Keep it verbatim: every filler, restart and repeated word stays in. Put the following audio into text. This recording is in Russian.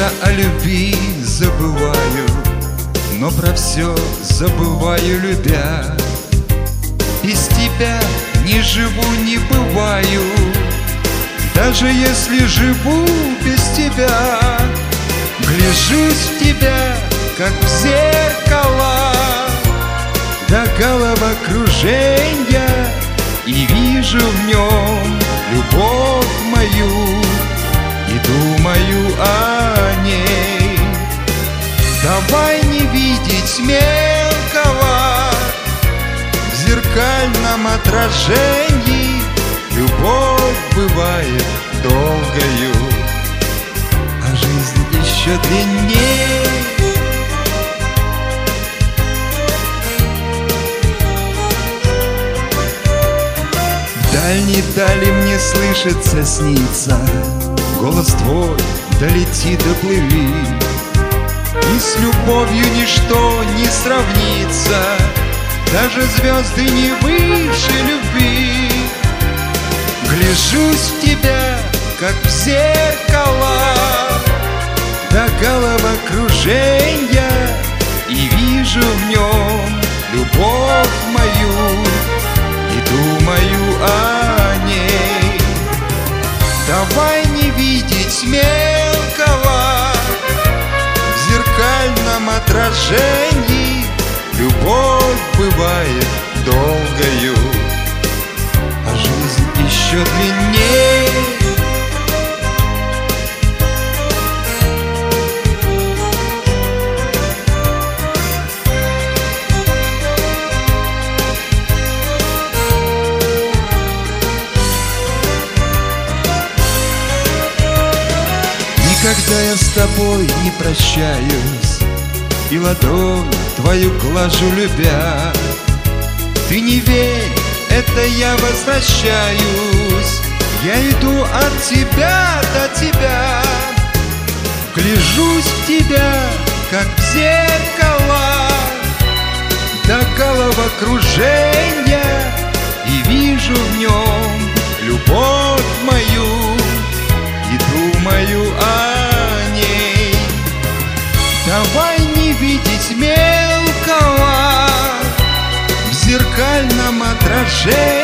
Я о любви забываю, но про все забываю, любя. Без тебя не живу, не бываю, даже если живу без тебя. Гляжусь в тебя, как в зеркало, до головокружения, и вижу в нем любовь мою, и думаю о ней. Давай не видеть мелкого в зеркальном отражении. Любовь бывает долгою, а жизнь еще длиннее. В дальней дали мне слышится, снится голос твой, долети, доплыви. И с любовью ничто не сравнится, даже звезды не выше любви. Гляжусь в тебя, как в зеркало, до головокружения, и вижу в нем любовь мою, и думаю о ней. Давай не видеть мелкого в зеркальном отражении. Любовь бывает долгою, а жизнь еще длиннее. Никогда я с тобой не прощаюсь, и ладонь твою глажу, любя. Ты не верь, это я возвращаюсь, я иду от тебя до тебя. Гляжусь в тебя, как в зеркало, до головокружения, и вижу в нем любовь мою, и думаю о ней. Давай не видеть мелкого в зеркальном отражении.